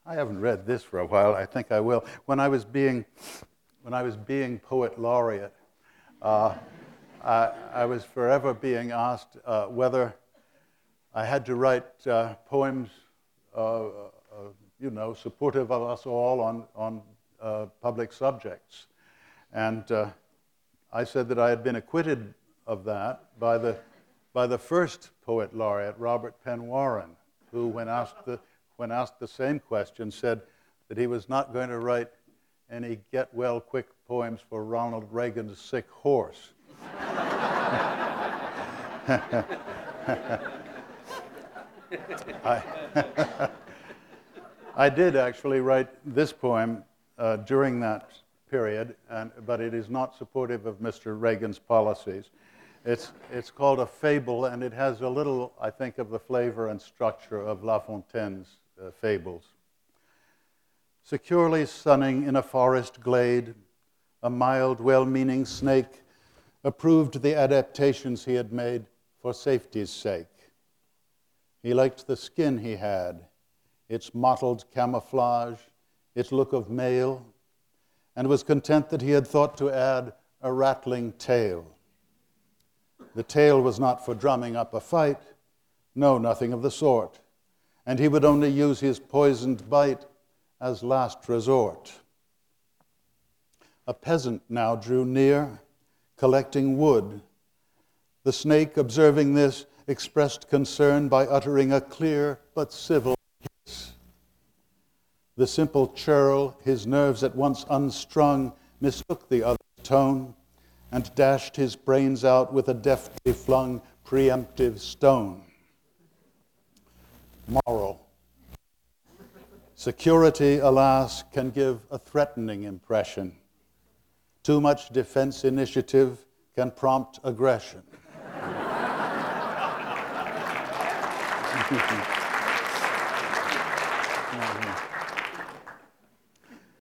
I haven't read this for a while. I think I will. When I was being poet laureate, I was forever being asked whether I had to write poems, supportive of us all on public subjects. And I said that I had been acquitted of that by the first poet laureate, Robert Penn Warren, who, when asked the same question, said that he was not going to write any get-well-quick poems for Ronald Reagan's sick horse. I did actually write this poem during that period, but it is not supportive of Mr. Reagan's policies. It's called a fable, and it has a little, I think, of the flavor and structure of La Fontaine's fables. Securely sunning in a forest glade, a mild, well-meaning snake approved the adaptations he had made for safety's sake. He liked the skin he had, its mottled camouflage, its look of mail, and was content that he had thought to add a rattling tail. The tail was not for drumming up a fight, no, nothing of the sort, and he would only use his poisoned bite as last resort. A peasant now drew near, collecting wood. The snake, observing this, expressed concern by uttering a clear but civil hiss. The simple churl, his nerves at once unstrung, mistook the other's tone and dashed his brains out with a deftly flung preemptive stone. Moral. Security, alas, can give a threatening impression. Too much defense initiative can prompt aggression.